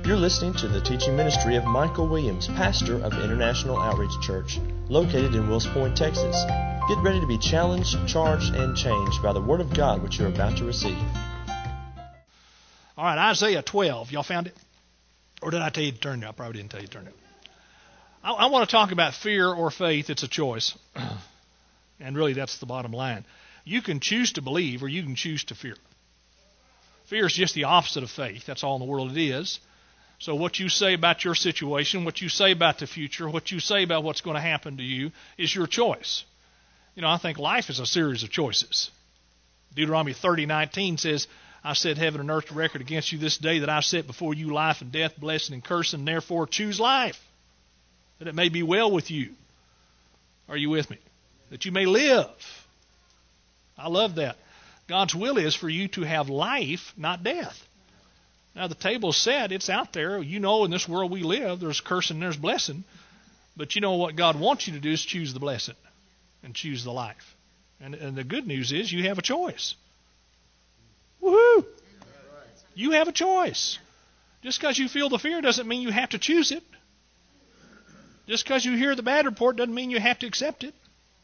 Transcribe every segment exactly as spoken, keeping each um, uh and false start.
You're listening to the teaching ministry of Michael Williams, pastor of International Outreach Church, located in Wills Point, Texas. Get ready to be challenged, charged, and changed by the Word of God which you're about to receive. All right, Isaiah twelve. Y'all found it? Or did I tell you to turn it? I probably didn't tell you to turn it. I, I want to talk about fear or faith. It's a choice. And really, that's the bottom line. You can choose to believe or you can choose to fear. Fear is just the opposite of faith. That's all in the world it is. So what you say about your situation, what you say about the future, what you say about what's going to happen to you is your choice. You know, I think life is a series of choices. Deuteronomy thirty nineteen says, I set heaven and earth to record against you this day that I set before you life and death, blessing and cursing, therefore choose life, that it may be well with you. Are you with me? That you may live. I love that. God's will is for you to have life, not death. Now, the table's set. It's out there. You know, in this world we live, there's cursing and there's blessing. But you know what God wants you to do is choose the blessing and choose the life. And, and the good news is you have a choice. Woohoo! You have a choice. Just because you feel the fear doesn't mean you have to choose it. Just because you hear the bad report doesn't mean you have to accept it.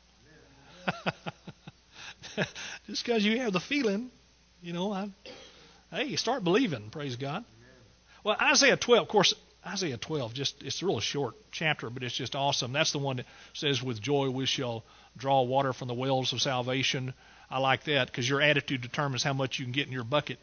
Just because you have the feeling, you know, I... Hey, start believing, praise God. Well, Isaiah twelve, of course, Isaiah twelve, just it's a real short chapter, but it's just awesome. That's the one that says, with joy we shall draw water from the wells of salvation. I like that because your attitude determines how much you can get in your bucket.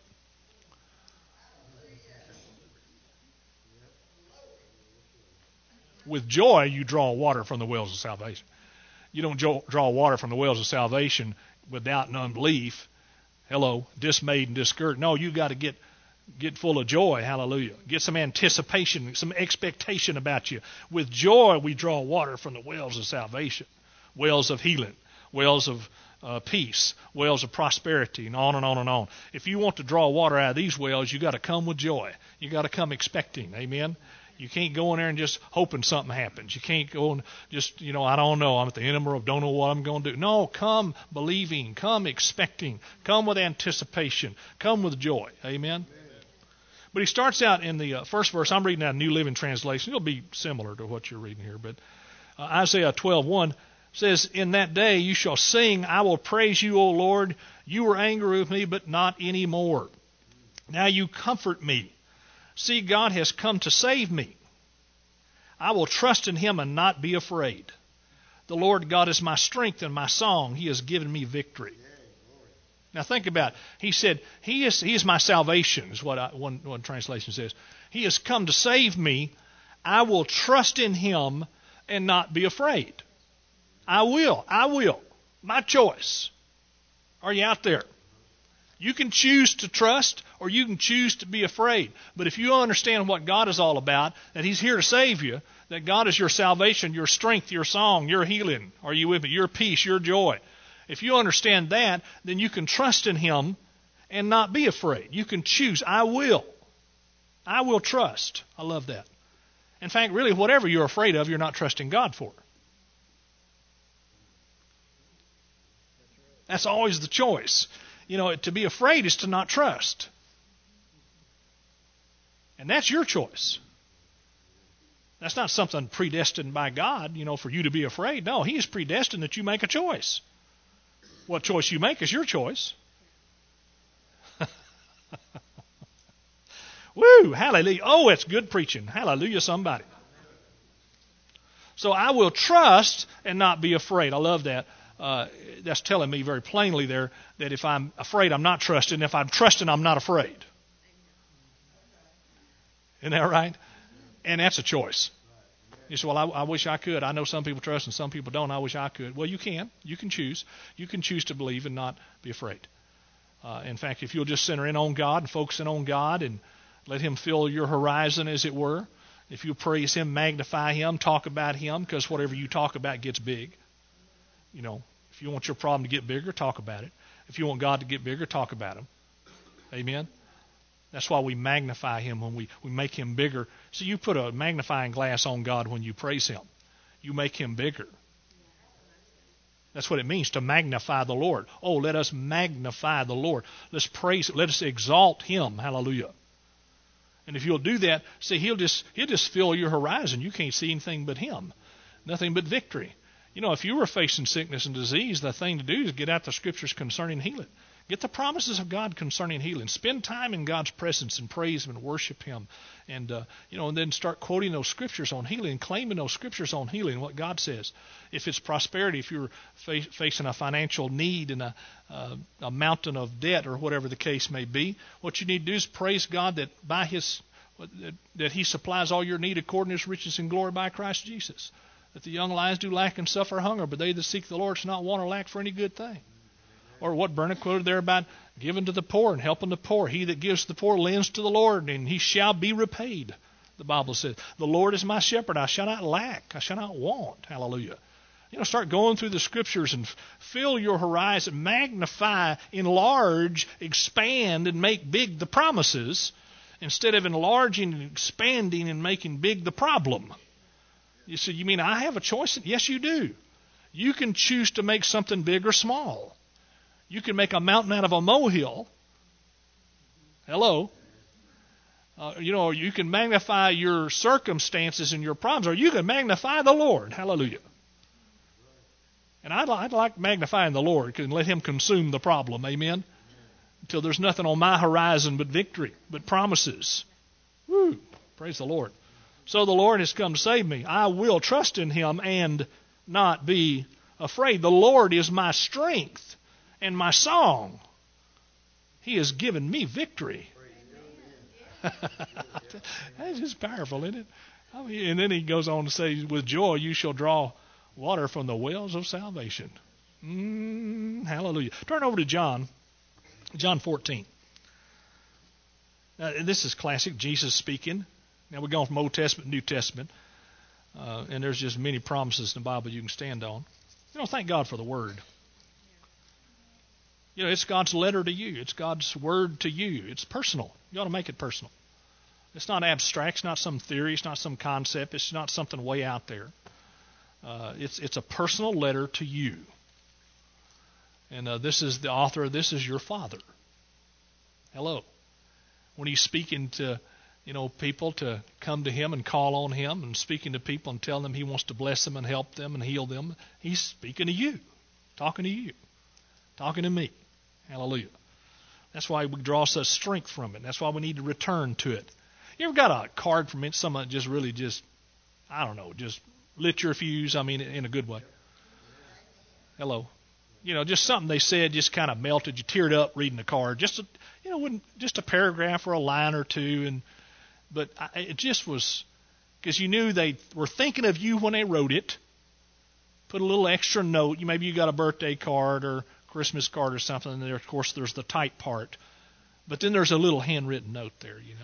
With joy you draw water from the wells of salvation. You don't draw water from the wells of salvation with doubt and unbelief. Hello, dismayed and discouraged. No, you got to get get full of joy. Hallelujah. Get some anticipation, some expectation about you. With joy, we draw water from the wells of salvation, wells of healing, wells of uh, peace, wells of prosperity, and on and on and on. If you want to draw water out of these wells, you got to come with joy. You got to come expecting. Amen. You can't go in there and just hoping something happens. You can't go and just, you know, I don't know. I'm at the end of the road. Don't know what I'm going to do. No, come believing. Come expecting. Come with anticipation. Come with joy. Amen? Amen. But he starts out in the uh, first verse. I'm reading out a New Living Translation. It'll be similar to what you're reading here. But uh, Isaiah twelve one says, in that day you shall sing, I will praise you, O Lord. You were angry with me, but not anymore. Now you comfort me. See, God has come to save me. I will trust in him and not be afraid. The Lord God is my strength and my song. He has given me victory. Now think about it. He said, He is He is my salvation, is what I, one, one translation says. He has come to save me. I will trust in him and not be afraid. I will. I will. My choice. Are you out there? You can choose to trust or you can choose to be afraid. But if you understand what God is all about, that he's here to save you, that God is your salvation, your strength, your song, your healing, are you with me? Your peace, your joy. If you understand that, then you can trust in him and not be afraid. You can choose, I will. I will trust. I love that. In fact, really, whatever you're afraid of, you're not trusting God for. That's always the choice. You know, to be afraid is to not trust. And that's your choice. That's not something predestined by God, you know, for you to be afraid. No, he is predestined that you make a choice. What choice you make is your choice. Woo, hallelujah. Oh, it's good preaching. Hallelujah, somebody. So I will trust and not be afraid. I love that. Uh, that's telling me very plainly there that if I'm afraid, I'm not trusting. If I'm trusting, I'm not afraid. Isn't that right? And that's a choice. You say, well, I, I wish I could. I know some people trust and some people don't. I wish I could. Well, you can. You can choose. You can choose to believe and not be afraid. Uh, in fact, if you'll just center in on God and focus in on God and let him fill your horizon, as it were, if you praise him, magnify him, talk about him, because whatever you talk about gets big. You know, if you want your problem to get bigger, talk about it. If you want God to get bigger, talk about him. Amen? That's why we magnify him when we, we make him bigger. So you put a magnifying glass on God when you praise him. You make him bigger. That's what it means to magnify the Lord. Oh, let us magnify the Lord. Let's praise, let us exalt him. Hallelujah. And if you'll do that, see, he'll just he'll just fill your horizon. You can't see anything but him, nothing but victory. You know, if you were facing sickness and disease, the thing to do is get out the scriptures concerning healing. Get the promises of God concerning healing. Spend time in God's presence and praise Him and worship Him. And, uh, you know, and then start quoting those scriptures on healing and claiming those scriptures on healing, what God says. If it's prosperity, if you're fa- facing a financial need and a, uh, a mountain of debt or whatever the case may be, what you need to do is praise God that by His, that He supplies all your need according to His riches and glory by Christ Jesus. That the young lions do lack and suffer hunger, but they that seek the Lord shall not want or lack for any good thing. Or what Bernard quoted there about giving to the poor and helping the poor. He that gives to the poor lends to the Lord, and he shall be repaid. The Bible says, the Lord is my shepherd, I shall not lack, I shall not want. Hallelujah. You know, start going through the scriptures and fill your horizon, magnify, enlarge, expand, and make big the promises instead of enlarging and expanding and making big the problem. You say, you mean I have a choice? Yes, you do. You can choose to make something big or small. You can make a mountain out of a molehill. Hello. Uh, you know, you can magnify your circumstances and your problems, or you can magnify the Lord. Hallelujah. And I'd, I'd like magnifying the Lord and let Him consume the problem. Amen. Until there's nothing on my horizon but victory, but promises. Woo. Praise the Lord. So the Lord has come to save me. I will trust in Him and not be afraid. The Lord is my strength and my song. He has given me victory. That's just powerful, isn't it? I mean, and then he goes on to say, with joy you shall draw water from the wells of salvation. Mm, hallelujah. Turn over to John, John fourteen. Now, this is classic, Jesus speaking. Now we're going from Old Testament to New Testament. Uh, and there's just many promises in the Bible you can stand on. You know, thank God for the Word. You know, it's God's letter to you. It's God's word to you. It's personal. You ought to make it personal. It's not abstract. It's not some theory. It's not some concept. It's not something way out there. Uh, it's it's a personal letter to you. And uh, this is the author of this is your Father. Hello. When He's speaking to, you know, people to come to Him and call on Him, and speaking to people and telling them He wants to bless them and help them and heal them, He's speaking to you, talking to you, talking to me. Hallelujah. That's why we draw such strength from it. That's why we need to return to it. You ever got a card from it, someone that just really just, I don't know, just lit your fuse, I mean, in a good way? Hello. You know, just something they said just kind of melted. You teared up reading the card. Just a, you know, just a paragraph or a line or two. And But I, it just was, because you knew they were thinking of you when they wrote it. Put a little extra note. You Maybe you got a birthday card or Christmas card or something, and there, of course, there's the type part. But then there's a little handwritten note there, you know.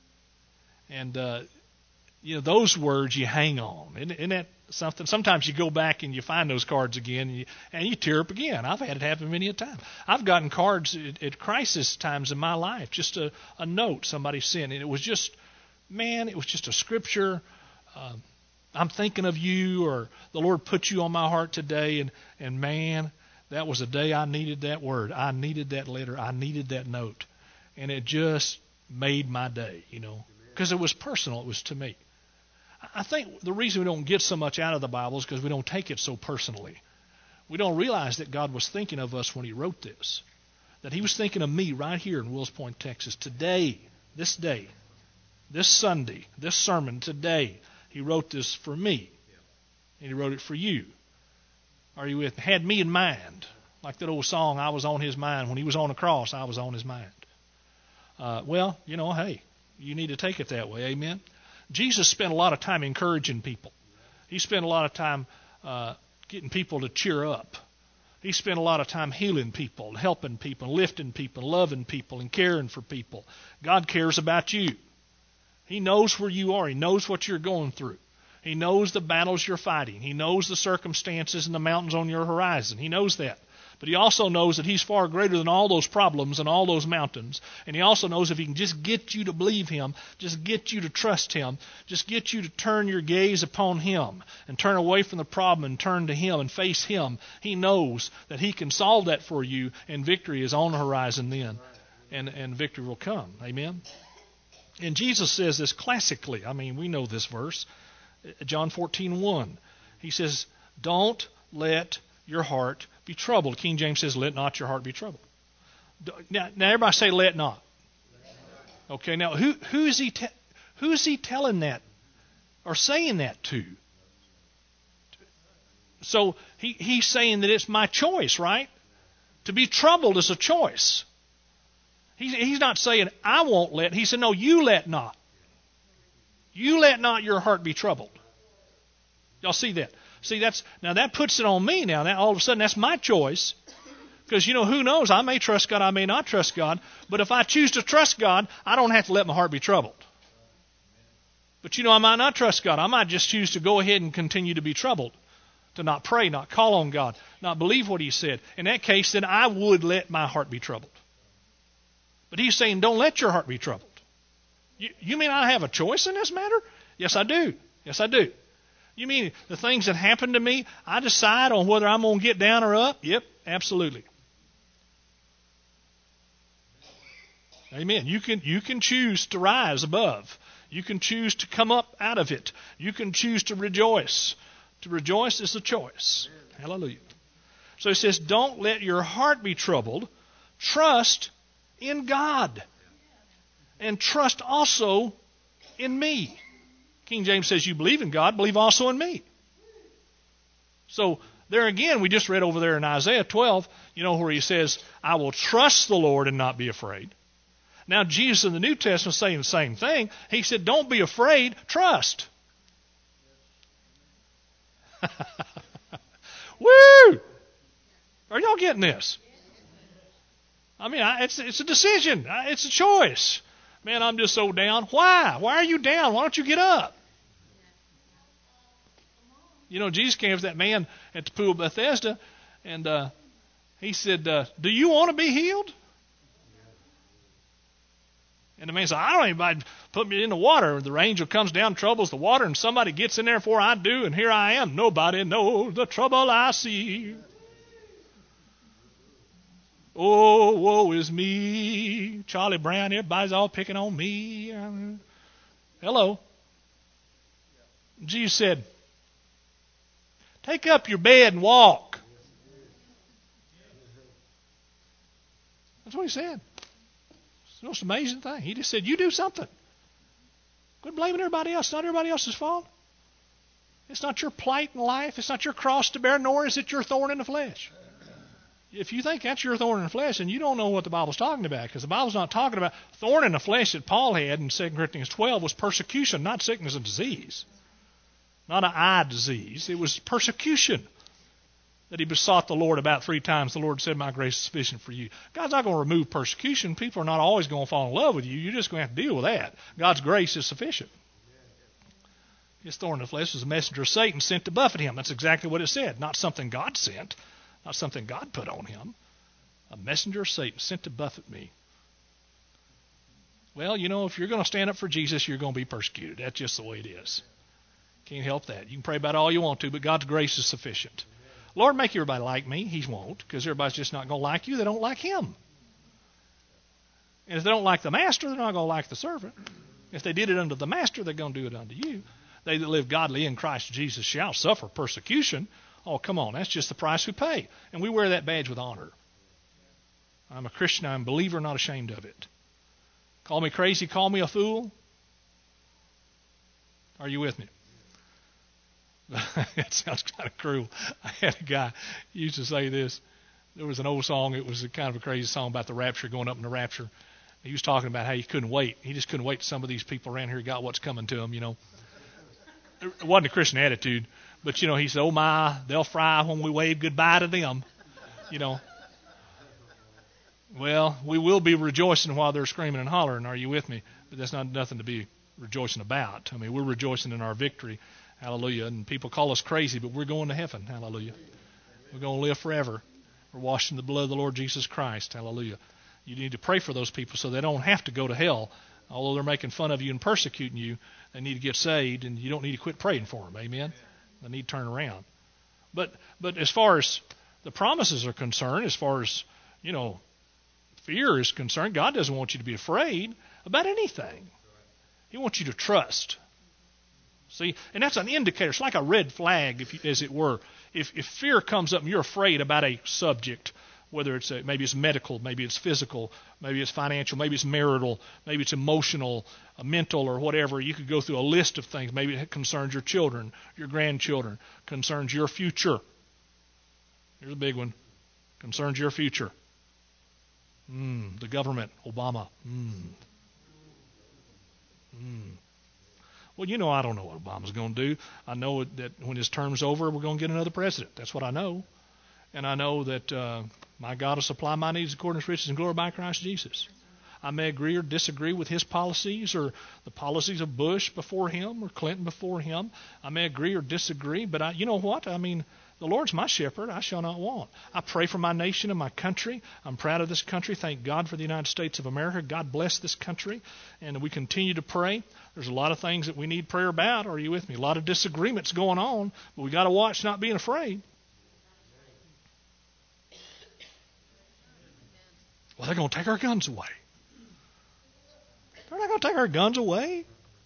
And, uh, you know, those words you hang on. Isn't, isn't that something? Sometimes you go back and you find those cards again, and you, and you tear up again. I've had it happen many a time. I've gotten cards at, at crisis times in my life, just a, a note somebody sent, and it was just, man, it was just a scripture. Uh, I'm thinking of you, or the Lord put you on my heart today, and, and man, that was a day I needed that word. I needed that letter. I needed that note. And it just made my day, you know, because it was personal. It was to me. I think the reason we don't get so much out of the Bible is because we don't take it so personally. We don't realize that God was thinking of us when He wrote this, that He was thinking of me right here in Wills Point, Texas. Today, this day, this Sunday, this sermon today, He wrote this for me, and He wrote it for you. Are you with me? Had me in mind. Like that old song, I was on His mind. When He was on the cross, I was on His mind. Uh, well, you know, hey, you need to take it that way. Amen? Jesus spent a lot of time encouraging people. He spent a lot of time uh, getting people to cheer up. He spent a lot of time healing people, helping people, lifting people, loving people, and caring for people. God cares about you. He knows where you are. He knows what you're going through. He knows the battles you're fighting. He knows the circumstances and the mountains on your horizon. He knows that. But He also knows that He's far greater than all those problems and all those mountains. And He also knows if He can just get you to believe Him, just get you to trust Him, just get you to turn your gaze upon Him and turn away from the problem and turn to Him and face Him, He knows that He can solve that for you, and victory is on the horizon then. And, and victory will come. Amen? And Jesus says this classically. I mean, we know this verse. John fourteen one. He says, don't let your heart be troubled. King James says, let not your heart be troubled. Now, now everybody say, let not. Okay, now who who is he te- who is he telling that or saying that to? So he, he's saying that it's my choice, right? To be troubled is a choice. He's, he's not saying, I won't let. He said, no, you let not. You let not your heart be troubled. Y'all see that? See, that's now that puts it on me now. Now all of a sudden that's my choice. Because, you know, who knows? I may trust God, I may not trust God. But if I choose to trust God, I don't have to let my heart be troubled. But, you know, I might not trust God. I might just choose to go ahead and continue to be troubled. To not pray, not call on God, not believe what He said. In that case, then I would let my heart be troubled. But He's saying, don't let your heart be troubled. You, you mean I have a choice in this matter? Yes, I do. Yes, I do. You mean the things that happen to me, I decide on whether I'm going to get down or up? Yep, absolutely. Amen. You can you can choose to rise above. You can choose to come up out of it. You can choose to rejoice. To rejoice is a choice. Hallelujah. So He says, don't let your heart be troubled. Trust in God. And trust also in me. King James says, you believe in God, believe also in me. So there again, we just read over there in Isaiah twelve, you know, where He says, I will trust the Lord and not be afraid. Now Jesus in the New Testament is saying the same thing. He said, don't be afraid, trust. Woo! Are y'all getting this? I mean, I, it's it's a decision. It's a choice. Man, I'm just so down. Why? Why are you down? Why don't you get up? You know, Jesus came to that man at the pool of Bethesda, and uh, He said, uh, do you want to be healed? And the man said, I don't anybody put me in the water. The angel comes down, troubles the water, and somebody gets in there before I do, and here I am. Nobody knows the trouble I see. Oh, woe is me. Charlie Brown, everybody's all picking on me. Hello. Jesus said, take up your bed and walk. That's what He said. It's the most amazing thing. He just said, you do something. Quit blaming everybody else. It's not everybody else's fault. It's not your plight in life. It's not your cross to bear, nor is it your thorn in the flesh. If you think that's your thorn in the flesh, then you don't know what the Bible's talking about, because the Bible's not talking about thorn in the flesh that Paul had in Second Corinthians twelve was persecution, not sickness and disease. Not an eye disease. It was persecution that he besought the Lord about three times. The Lord said, my grace is sufficient for you. God's not going to remove persecution. People are not always going to fall in love with you. You're just going to have to deal with that. God's grace is sufficient. His thorn in the flesh was a messenger of Satan sent to buffet him. That's exactly what it said. Not something God sent. Not something God put on him. A messenger of Satan sent to buffet me. Well, you know, if you're going to stand up for Jesus, you're going to be persecuted. That's just the way it is. Can't help that. You can pray about all you want to, but God's grace is sufficient. Lord, make everybody like me. He won't, because everybody's just not going to like you. They don't like Him. And if they don't like the master, they're not going to like the servant. If they did it unto the master, they're going to do it unto you. They that live godly in Christ Jesus shall suffer persecution. Oh, come on. That's just the price we pay. And we wear that badge with honor. I'm a Christian. I'm a believer, not ashamed of it. Call me crazy. Call me a fool. Are you with me? It sounds kind of cruel. I had a guy used to say this. There was an old song. It was a kind of a crazy song about the rapture, going up in the rapture. He was talking about how he couldn't wait. He just couldn't wait till some of these people around here got what's coming to them, you know. It wasn't a Christian attitude, but, you know, he said, oh, my, they'll fry when we wave goodbye to them, you know. Well, we will be rejoicing while they're screaming and hollering. Are you with me? But that's not nothing to be rejoicing about. I mean, we're rejoicing in our victory. Hallelujah. And people call us crazy, but we're going to heaven. Hallelujah. We're going to live forever. We're washed in the blood of the Lord Jesus Christ. Hallelujah. You need to pray for those people so they don't have to go to hell. Although they're making fun of you and persecuting you, they need to get saved, and you don't need to quit praying for them. Amen? They need to turn around. But but as far as the promises are concerned, as far as, you know, fear is concerned, God doesn't want you to be afraid about anything. He wants you to trust. See, and that's an indicator. It's like a red flag, if you, as it were. If, if fear comes up and you're afraid about a subject, whether it's a, maybe it's medical, maybe it's physical, maybe it's financial, maybe it's marital, maybe it's emotional, uh, mental, or whatever. You could go through a list of things. Maybe it concerns your children, your grandchildren, concerns your future. Here's a big one. Concerns your future. Mm, the government, Obama. Mm. Mm. Well, you know, I don't know what Obama's going to do. I know that when his term's over, we're going to get another president. That's what I know. And I know that uh, my God will supply my needs according to his riches and glory by Christ Jesus. I may agree or disagree with his policies or the policies of Bush before him or Clinton before him. I may agree or disagree, but I, you know what? I mean, the Lord's my shepherd. I shall not want. I pray for my nation and my country. I'm proud of this country. Thank God for the United States of America. God bless this country. And we continue to pray. There's a lot of things that we need prayer about. Are you with me? A lot of disagreements going on, but we got to watch not being afraid. Well, they're going to take our guns away. They're not going to take our guns away.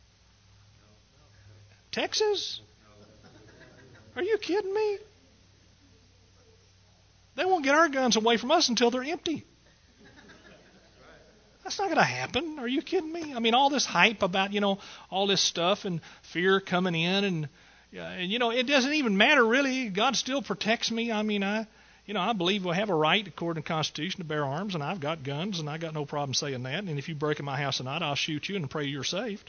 Texas? Are you kidding me? They won't get our guns away from us until they're empty. That's not going to happen. Are you kidding me? I mean, all this hype about, you know, all this stuff and fear coming in and, yeah, and you know, it doesn't even matter really. God still protects me. I mean, I, you know, I believe we have a right according to the Constitution to bear arms, and I've got guns, and I got no problem saying that. And if you break in my house tonight, I'll shoot you and pray you're saved.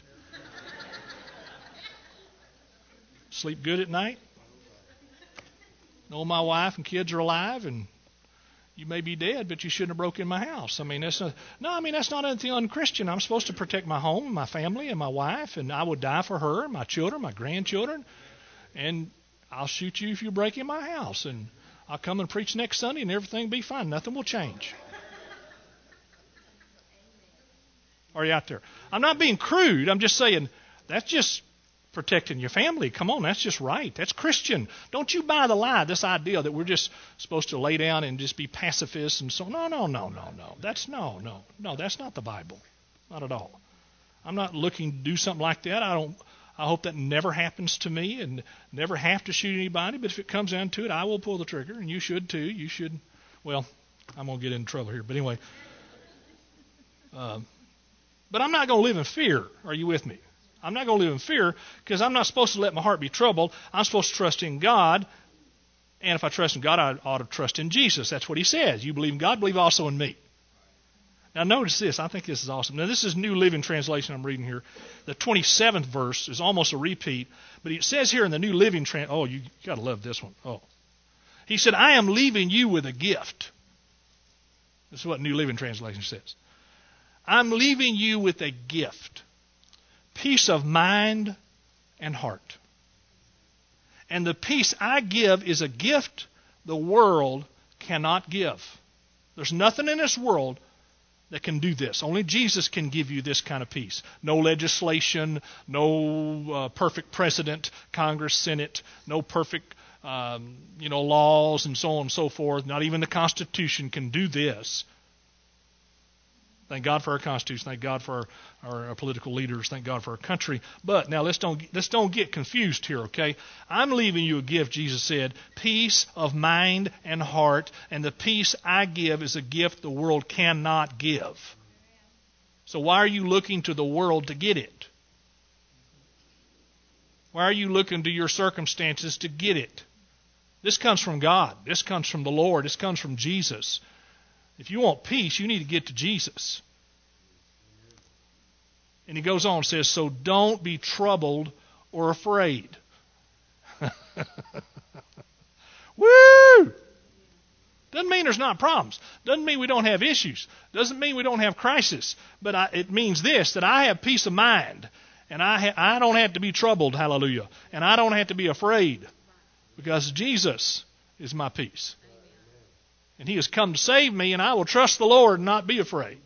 Sleep good at night. Know my wife and kids are alive, and you may be dead, but you shouldn't have broke in my house. I mean, that's not, no, I mean, that's not anything unchristian. I'm supposed to protect my home, and my family, and my wife, and I would die for her, and my children, my grandchildren, and I'll shoot you if you break in my house, and I'll come and preach next Sunday, and everything will be fine. Nothing will change. Are you out there? I'm not being crude. I'm just saying that's just protecting your family. Come on, that's just right. That's Christian. Don't you buy the lie, this idea that we're just supposed to lay down and just be pacifists and so on. No, no, no, no, no. That's no, no, no. That's not the Bible. Not at all. I'm not looking to do something like that. I don't. I hope that never happens to me and never have to shoot anybody. But if it comes down to it, I will pull the trigger, and you should too. You should. Well, I'm gonna get in trouble here, but anyway. Uh, but I'm not gonna live in fear. Are you with me? I'm not going to live in fear because I'm not supposed to let my heart be troubled. I'm supposed to trust in God. And if I trust in God, I ought to trust in Jesus. That's what he says. You believe in God, believe also in me. Now notice this. I think this is awesome. Now this is New Living Translation I'm reading here. The twenty-seventh verse is almost a repeat. But it says here in the New Living Translation, oh, you got to love this one. Oh, he said, I am leaving you with a gift. This is what New Living Translation says. I'm leaving you with a gift. Peace of mind and heart. And the peace I give is a gift the world cannot give. There's nothing in this world that can do this. Only Jesus can give you this kind of peace. No legislation, no uh, perfect president, Congress, Senate, no perfect um, you know, laws and so on and so forth. Not even the Constitution can do this. Thank God for our Constitution. Thank God for our, our, our political leaders. Thank God for our country. But now let's don't let's don't get confused here, okay? I'm leaving you a gift, Jesus said, peace of mind and heart, and the peace I give is a gift the world cannot give. So why are you looking to the world to get it? Why are you looking to your circumstances to get it? This comes from God. This comes from the Lord. This comes from Jesus. If you want peace, you need to get to Jesus. And he goes on and says, so don't be troubled or afraid. Woo! Doesn't mean there's not problems. Doesn't mean we don't have issues. Doesn't mean we don't have crisis. But I, it means this, that I have peace of mind. And I, ha- I don't have to be troubled, hallelujah. And I don't have to be afraid. Because Jesus is my peace. And he has come to save me, and I will trust the Lord and not be afraid.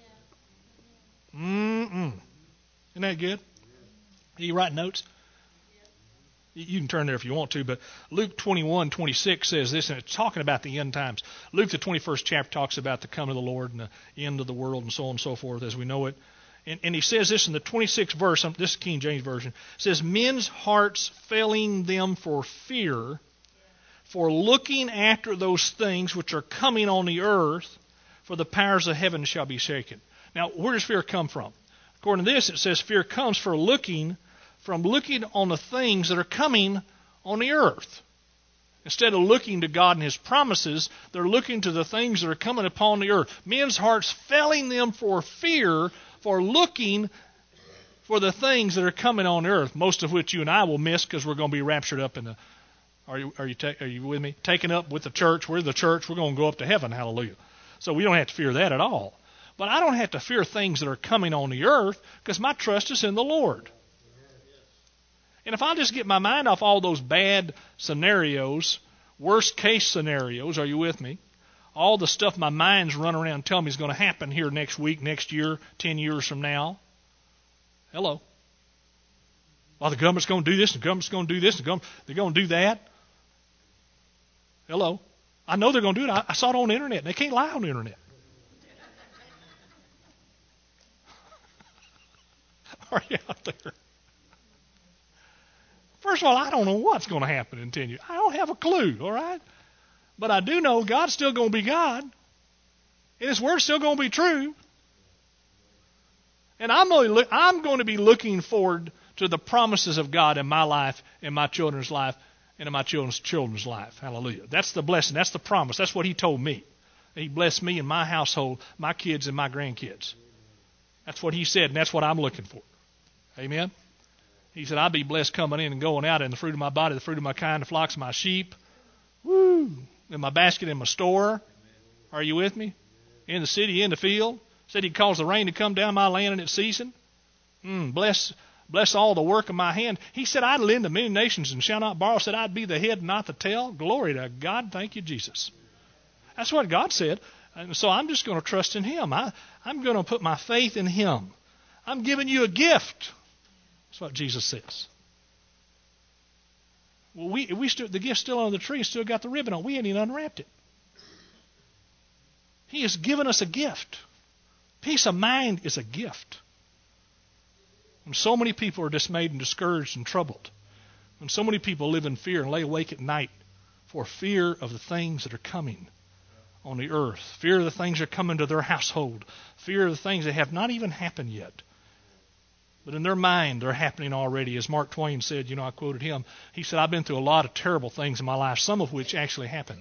Mm-mm. Isn't that good? Are you writing notes? You can turn there if you want to, but Luke twenty-one twenty-six says this, and it's talking about the end times. Luke, the twenty-first chapter, talks about the coming of the Lord and the end of the world and so on and so forth as we know it. And, and he says this in the twenty-sixth verse, this is King James Version. It says, men's hearts failing them for fear, for looking after those things which are coming on the earth, for the powers of heaven shall be shaken. Now, where does fear come from? According to this, it says fear comes for looking, from looking on the things that are coming on the earth. Instead of looking to God and His promises, they're looking to the things that are coming upon the earth. Men's hearts failing them for fear, for looking for the things that are coming on earth, most of which you and I will miss because we're going to be raptured up in the. Are you are you ta- are you with me? Taken up with the church. We're the church. We're going to go up to heaven. Hallelujah. So we don't have to fear that at all. But I don't have to fear things that are coming on the earth because my trust is in the Lord. And if I just get my mind off all those bad scenarios, worst case scenarios, are you with me? All the stuff my mind's running around telling me is going to happen here next week, next year, ten years from now. Hello. Well, the government's going to do this, and the government's going to do this, and the government, they're going to do that. Hello. I know they're going to do it. I, I saw it on the internet. They can't lie on the internet. Are you out there? First of all, I don't know what's going to happen in ten years. I don't have a clue, all right? But I do know God's still going to be God. And His Word's still going to be true. And I'm going, to look, I'm going to be looking forward to the promises of God in my life, in my children's life, and in my children's children's life. Hallelujah. That's the blessing. That's the promise. That's what He told me. He blessed me and my household, my kids and my grandkids. That's what He said, and that's what I'm looking for. Amen? He said, I'll be blessed coming in and going out, and the fruit of my body, the fruit of my kind, the flocks of my sheep. Woo! In my basket, in my store. Are you with me? In the city, in the field. Said He'd cause the rain to come down my land in its season. Mm, bless, bless all the work of my hand. He said, I'd lend to many nations and shall not borrow. Said, I'd be the head, not the tail. Glory to God. Thank you, Jesus. That's what God said. And so I'm just going to trust in Him. I, I'm going to put my faith in Him. I'm giving you a gift. That's what Jesus says. Well, we we still the gift's still on the tree, still got the ribbon on. We ain't even unwrapped it. He has given us a gift. Peace of mind is a gift. When so many people are dismayed and discouraged and troubled, when so many people live in fear and lay awake at night for fear of the things that are coming on the earth, fear of the things that are coming to their household, fear of the things that have not even happened yet. But in their mind, they're happening already. As Mark Twain said, you know, I quoted him. He said, I've been through a lot of terrible things in my life, some of which actually happened.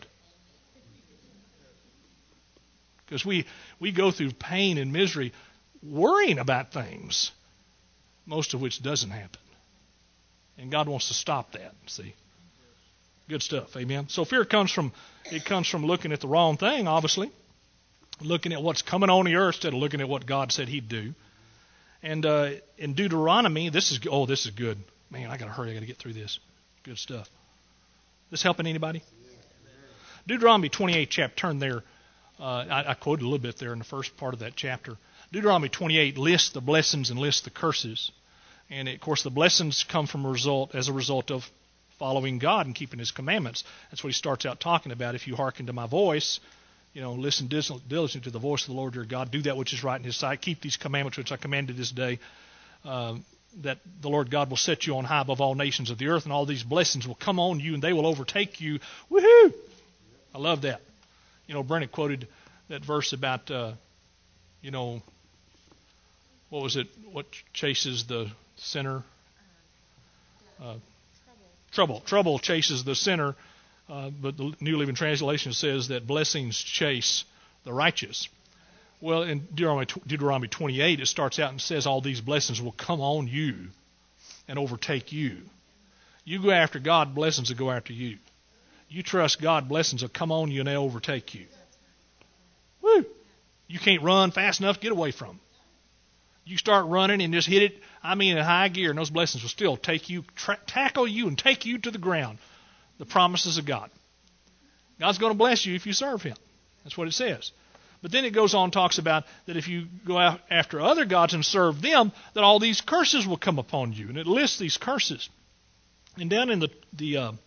Because we, we go through pain and misery worrying about things, most of which doesn't happen. And God wants to stop that, see. Good stuff, amen. So fear comes from, it comes from looking at the wrong thing, obviously. Looking at what's coming on the earth instead of looking at what God said He'd do. And uh, in Deuteronomy, this is, oh, this is good. Man, I got to hurry. I got to get through this. Good stuff. This helping anybody? Deuteronomy twenty-eight chapter, turn there. Uh, I, I quoted a little bit there in the first part of that chapter. Deuteronomy twenty-eight lists the blessings and lists the curses. And, of course, the blessings come from a result as a result of following God and keeping His commandments. That's what he starts out talking about. If you hearken to my voice, you know, listen diligently to the voice of the Lord your God. Do that which is right in His sight. Keep these commandments which I commanded this day, uh, that the Lord God will set you on high above all nations of the earth, and all these blessings will come on you, and they will overtake you. Woohoo! I love that. You know, Brennan quoted that verse about, uh, you know, what was it? What chases the sinner? Uh, trouble. Trouble chases the sinner. Uh, but the New Living Translation says that blessings chase the righteous. Well, in Deuteronomy, Deuteronomy twenty-eight, it starts out and says all these blessings will come on you and overtake you. You go after God, blessings will go after you. You trust God, blessings will come on you and they'll overtake you. Woo! You can't run fast enough to get away from them. You start running and just hit it, I mean, in high gear, and those blessings will still take you, tra- tackle you and take you to the ground. The promises of God. God's going to bless you if you serve Him. That's what it says. But then it goes on and talks about that if you go out after other gods and serve them, that all these curses will come upon you. And it lists these curses. And down in the, the uh,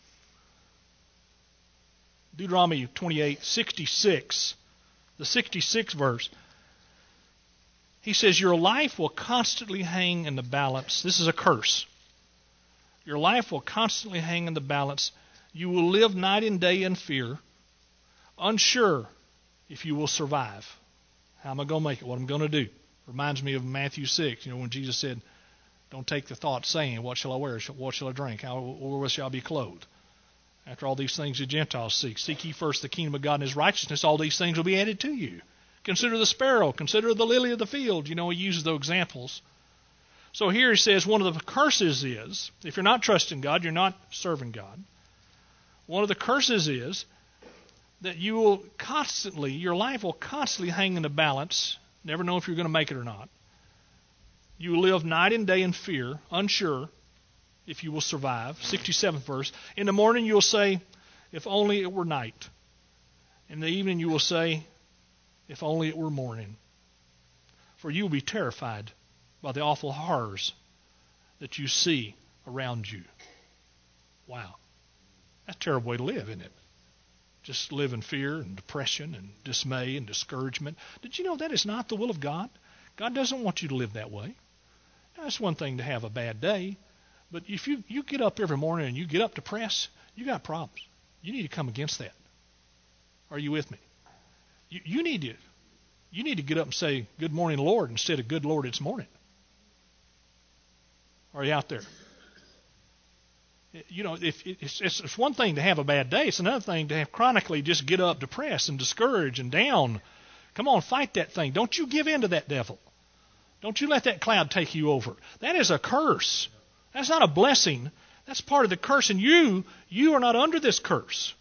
Deuteronomy twenty-eight, sixty-six, the sixty-sixth verse, He says your life will constantly hang in the balance. This is a curse. Your life will constantly hang in the balance. You will live night and day in fear, unsure if you will survive. How am I going to make it? What am I going to do? Reminds me of Matthew six, you know, when Jesus said, don't take the thought saying, what shall I wear? What shall I drink? How wherewith shall I be clothed? After all these things the Gentiles seek. Seek ye first the kingdom of God and his righteousness. All these things will be added to you. Consider the sparrow. Consider the lily of the field. You know, he uses those examples. So here he says one of the curses is, if you're not trusting God, you're not serving God. One of the curses is that you will constantly, your life will constantly hang in the balance. Never know if you're going to make it or not. You will live night and day in fear, unsure if you will survive. sixty-seventh verse. In the morning you will say, if only it were night. In the evening you will say, if only it were morning. For you will be terrified by the awful horrors that you see around you. Wow. That's a terrible way to live, isn't it? Just live in fear and depression and dismay and discouragement. Did you know that is not the will of God? God doesn't want you to live that way. Now, it's one thing to have a bad day, but if you, you get up every morning and you get up depressed, you got problems. You need to come against that. Are you with me? You, you need to you need to get up and say, good morning, Lord, instead of good Lord, it's morning. Are you out there? You know, if it's, it's one thing to have a bad day. It's another thing to have chronically just get up depressed and discouraged and down. Come on, fight that thing. Don't you give in to that devil. Don't you let that cloud take you over. That is a curse. That's not a blessing. That's part of the curse. And you, you are not under this curse.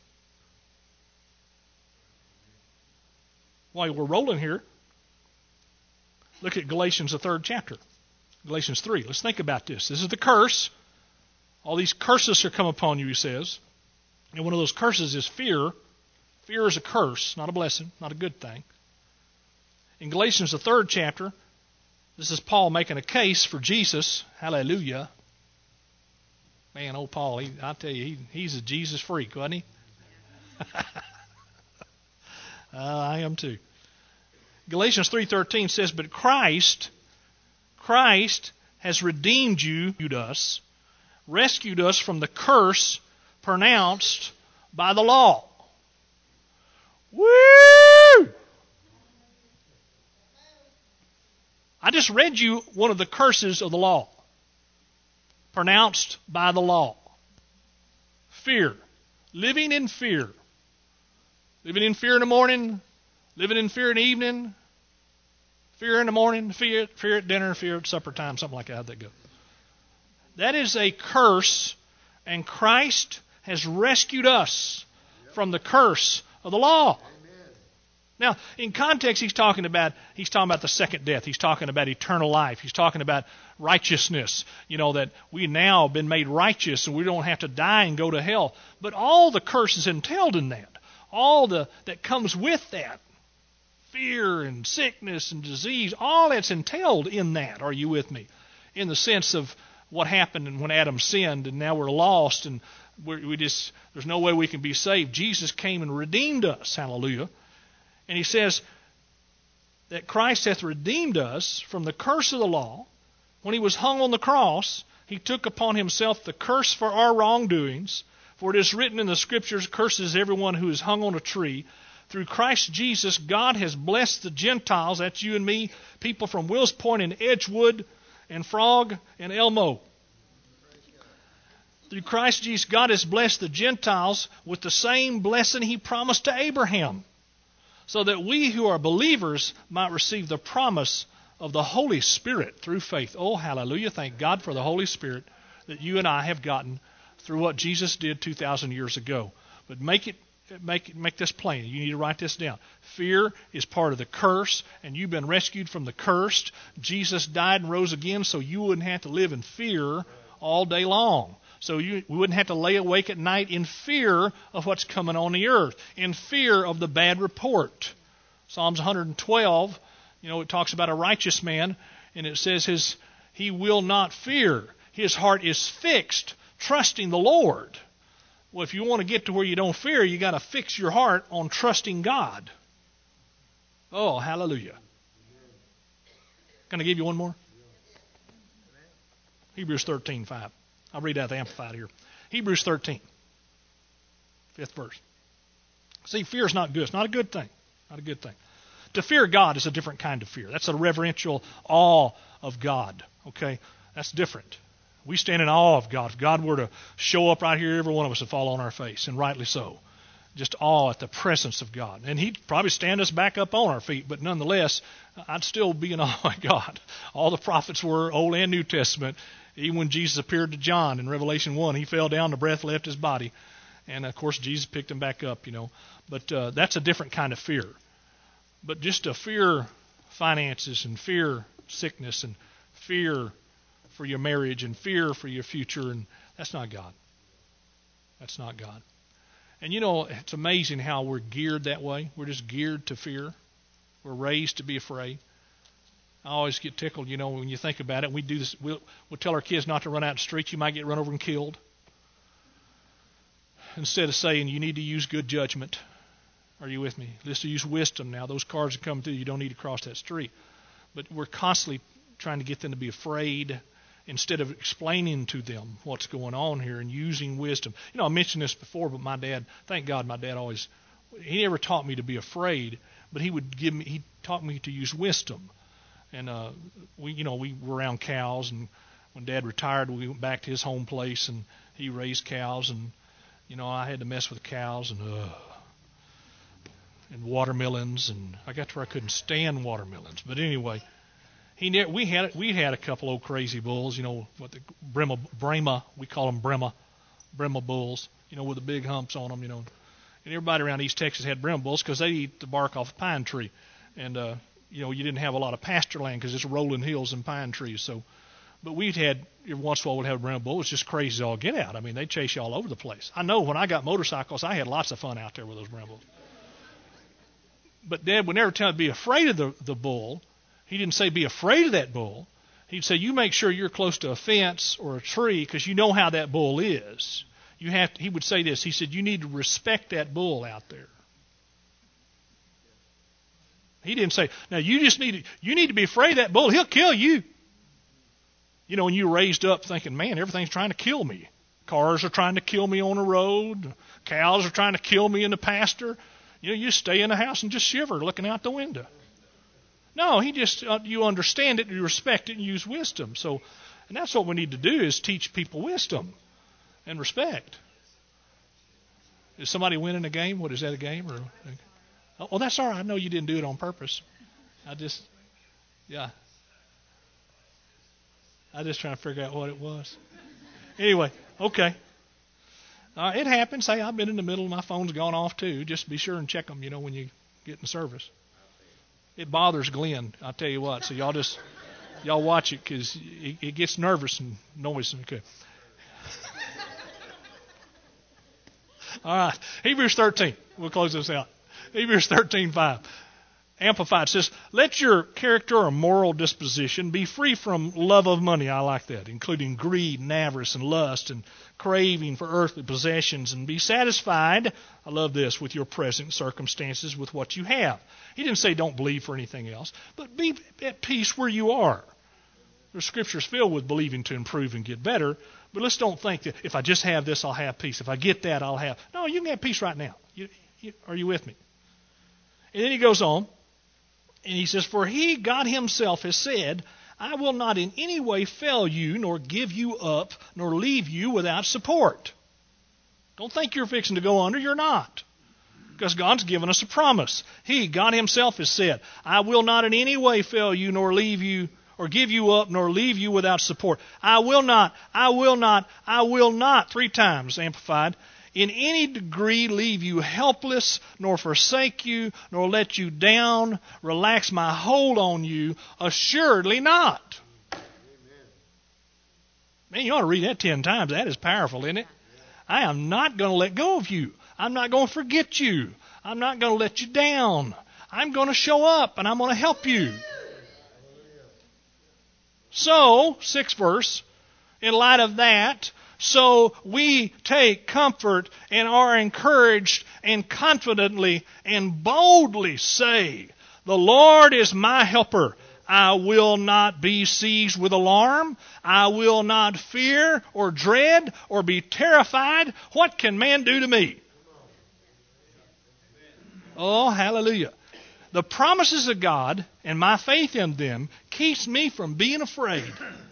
While we're rolling here, look at Galatians, the third chapter. Galatians three. Let's think about this. This is the curse. All these curses are come upon you, he says. And one of those curses is fear. Fear is a curse, not a blessing, not a good thing. In Galatians, the third chapter, this is Paul making a case for Jesus. Hallelujah. Man, old Paul, he, I tell you, he, he's a Jesus freak, wasn't he? uh, I am too. Galatians three thirteen says, but Christ, Christ has redeemed you, us, rescued us from the curse pronounced by the law. Woo! I just read you one of the curses of the law. Pronounced by the law. Fear. Living in fear. Living in fear in the morning. Living in fear in the evening. Fear in the morning. Fear, fear at dinner. Fear at supper time. Something like that. How'd that go? That is a curse, and Christ has rescued us from the curse of the law. Now, in context, he's talking about he's talking about the second death. He's talking about eternal life. He's talking about righteousness. You know, that we now have been made righteous and we don't have to die and go to hell. But all the curses entailed in that, all the that comes with that, fear and sickness and disease, all that's entailed in that. Are you with me? In the sense of what happened when Adam sinned and now we're lost and we're, we just there's no way we can be saved. Jesus came and redeemed us. Hallelujah. And he says that Christ hath redeemed us from the curse of the law. When he was hung on the cross, he took upon himself the curse for our wrongdoings. For it is written in the Scriptures, curses everyone who is hung on a tree. Through Christ Jesus, God has blessed the Gentiles, that's you and me, people from Wills Point and Edgewood and Frog and Elmo. Through Christ Jesus, God has blessed the Gentiles with the same blessing he promised to Abraham, so that we who are believers might receive the promise of the Holy Spirit through faith. Oh, hallelujah. Thank God for the Holy Spirit that you and I have gotten through what Jesus did two thousand years ago. But make it make make this plain. You need to write this down. Fear is part of the curse, and you've been rescued from the cursed. Jesus died and rose again so you wouldn't have to live in fear all day long. So you we wouldn't have to lay awake at night in fear of what's coming on the earth, in fear of the bad report. Psalms one twelve, you know, it talks about a righteous man, and it says his he will not fear. His heart is fixed, trusting the Lord. Well, if you want to get to where you don't fear, you got to fix your heart on trusting God. Oh, hallelujah. Can I give you one more? Hebrews thirteen five. I'll read out the Amplified here. Hebrews thirteen, fifth verse. See, fear is not good. It's not a good thing. Not a good thing. To fear God is a different kind of fear. That's a reverential awe of God. Okay? That's different. We stand in awe of God. If God were to show up right here, every one of us would fall on our face, and rightly so. Just awe at the presence of God. And He'd probably stand us back up on our feet, but nonetheless, I'd still be in awe of God. All the prophets were, Old and New Testament. Even when Jesus appeared to John in Revelation one, he fell down, the breath left his body. And, of course, Jesus picked him back up, you know. But uh, that's a different kind of fear. But just to fear finances and fear sickness and fear for your marriage and fear for your future, and that's not God. That's not God. And, you know, it's amazing how we're geared that way. We're just geared to fear. We're raised to be afraid. I always get tickled, you know, when you think about it. We do this. We'll, we'll tell our kids not to run out in the street. You might get run over and killed. Instead of saying you need to use good judgment. Are you with me? Let's use wisdom now. Those cars that come through, you don't need to cross that street. But we're constantly trying to get them to be afraid instead of explaining to them what's going on here and using wisdom. You know, I mentioned this before, but my dad, thank God my dad always, he never taught me to be afraid, but he would give me, he taught me to use wisdom. And, uh, we, you know, we were around cows, and when Dad retired, we went back to his home place, and he raised cows, and, you know, I had to mess with the cows, and, uh, and watermelons, and I got to where I couldn't stand watermelons. But anyway, he ne- we had we had a couple old crazy bulls, you know, what the Brahma, Brahma, we call them Brahma, Brahma bulls, you know, with the big humps on them, you know. And everybody around East Texas had Brahma bulls because they eat the bark off a pine tree. And, uh, you know, you didn't have a lot of pasture land because it's rolling hills and pine trees. So, but we'd had, every once in a while we'd have a Brahma bull. It was just crazy as all get out. I mean, they'd chase you all over the place. I know when I got motorcycles, I had lots of fun out there with those Brahma bulls. But Dad would never tell me to be afraid of the, the bull. He didn't say be afraid of that bull. He'd say you make sure you're close to a fence or a tree because you know how that bull is. You have to, he would say this. He said you need to respect that bull out there. He didn't say, now you just need to, you need to be afraid of that bull. He'll kill you. You know, when you were raised up thinking, man, everything's trying to kill me. Cars are trying to kill me on the road. Cows are trying to kill me in the pasture. You know, you stay in the house and just shiver looking out the window. No, he just, uh, you understand it, you respect it, and use wisdom. So, and that's what we need to do is teach people wisdom and respect. Is somebody winning a game? What is that, a game? Or, oh, that's all right. I know you didn't do it on purpose. I just, yeah. I just trying to figure out what it was. Anyway, okay. Uh, it happens. Hey, I've been in the middle and my phone's gone off too. Just be sure and check them, you know, when you get in service. It bothers Glenn, I'll tell you what. So y'all just, y'all watch it because it, it gets nervous and noisy. Okay. All right. Hebrews thirteen. We'll close this out. Hebrews thirteen five. Amplified says, let your character or moral disposition be free from love of money. I like that, including greed and avarice and lust and craving for earthly possessions, and be satisfied, I love this, with your present circumstances, with what you have. He didn't say don't believe for anything else, but be at peace where you are. The Scripture's filled with believing to improve and get better, but let's don't think that if I just have this, I'll have peace. If I get that, I'll have. No, you can have peace right now. You, you, are you with me? And then he goes on. And he says, for he, God himself, has said, I will not in any way fail you, nor give you up, nor leave you without support. Don't think you're fixing to go under. You're not. Because God's given us a promise. He, God himself, has said, I will not in any way fail you, nor leave you, or give you up, nor leave you without support. I will not, I will not, I will not, three times, amplified, in any degree leave you helpless, nor forsake you, nor let you down, relax my hold on you, assuredly not. Amen. Man, you ought to read that ten times. That is powerful, isn't it? I am not going to let go of you. I'm not going to forget you. I'm not going to let you down. I'm going to show up, and I'm going to help you. So, sixth verse, in light of that, so we take comfort and are encouraged and confidently and boldly say, the Lord is my helper. I will not be seized with alarm. I will not fear or dread or be terrified. What can man do to me? Oh, hallelujah. The promises of God and my faith in them keeps me from being afraid.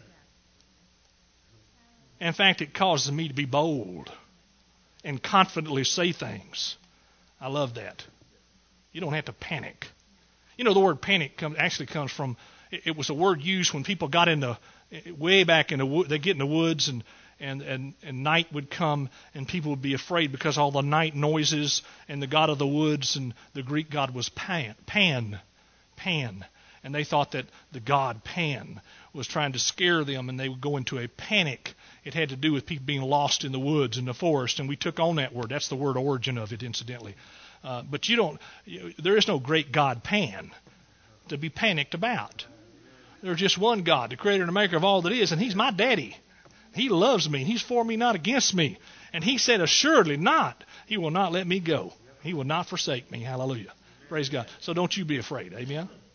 In fact, it causes me to be bold and confidently say things. I love that. You don't have to panic. You know, the word panic comes, actually comes from, it was a word used when people got in the, way back in the wood, they get in the woods and, and, and, and night would come and people would be afraid because all the night noises, and the god of the woods, and the Greek god was Pan, Pan, Pan. And they thought that the god Pan was trying to scare them, and they would go into a panic. It had to do with people being lost in the woods and the forest, and we took on that word. That's the word origin of it, incidentally. Uh, but you don't. You, there is no great God Pan to be panicked about. There's just one God, the creator and the maker of all that is, and he's my daddy. He loves me. He's for me, not against me. And he said, assuredly not. He will not let me go. He will not forsake me. Hallelujah. Praise God. So don't you be afraid. Amen.